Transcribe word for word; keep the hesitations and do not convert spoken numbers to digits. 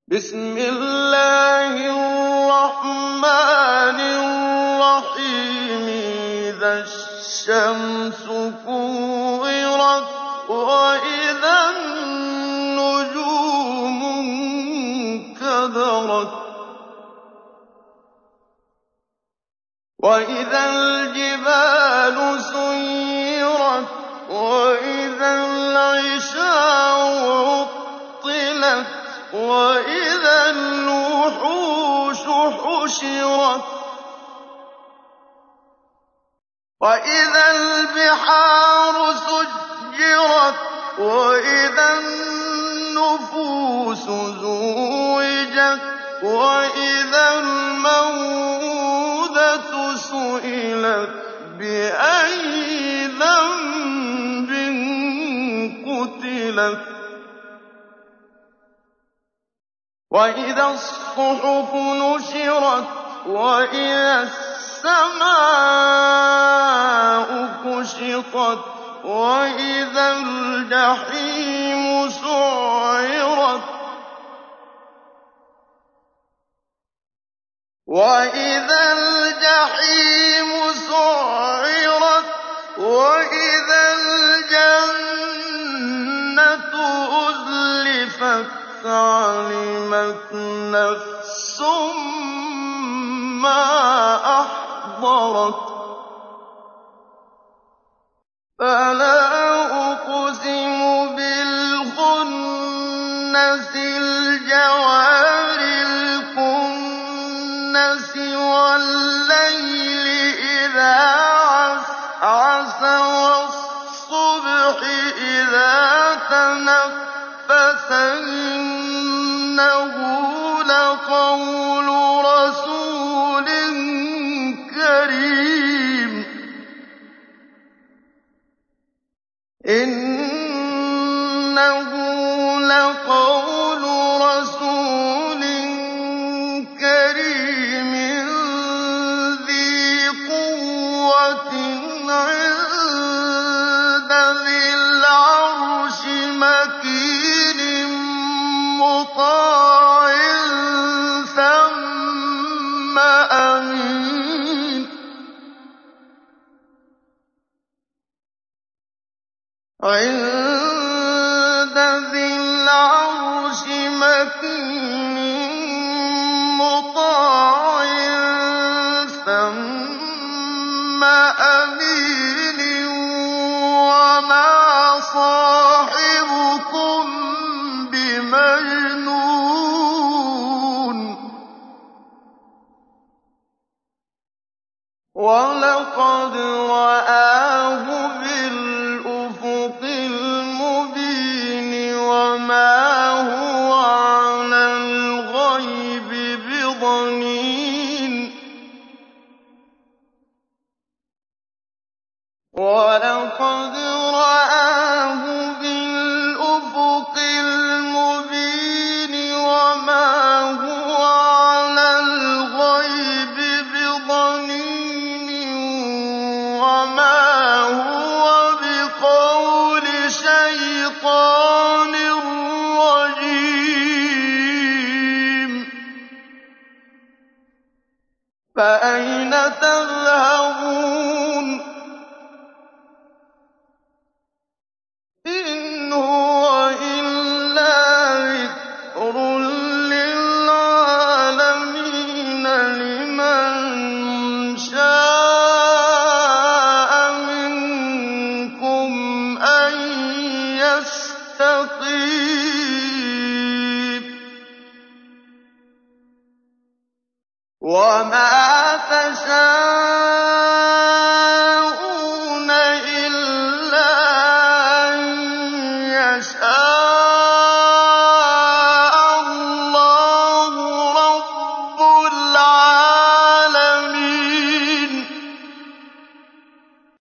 بسم الله الرحمن الرحيم إذا الشمس كورت وإذا النجوم انكدرت وإذا الجبال سيرت وإذا العشار عطلت وإذا الوحوش حشرت وإذا البحار سجرت وإذا النفوس زوجت وإذا الموءودة سئلت بأي ذنب قتلت وإذا الصحف نشرت وإذا السماء كشطت وإذا الجحيم سعرت وإذا الجحيم سعرت وإذا الجنة أزلفت علمت نفس ما أحضرت فلا أقسم بالخنس الجوار الكنس والليل إذا عسعس والصبح إذا تنفس إنه لقول رسول كريم إنه لقول رسول كريم ذي قوة عند ذي العرش مكين مطاع ثم أمين عند ذي العرش مكين مطاع ثم أمين وما صاحبكم بمجنون ولقد رآه بالأفق المبين وما هو على الغيب بضنين ولقد رآه بالأفق المبين وما هو على الغيب بضنين وما هو بقول شيطان رجيم فأين تذهبون إن هو إلا ذكر للعالمين لمن شاء منكم أن يستقيم وما تشاءون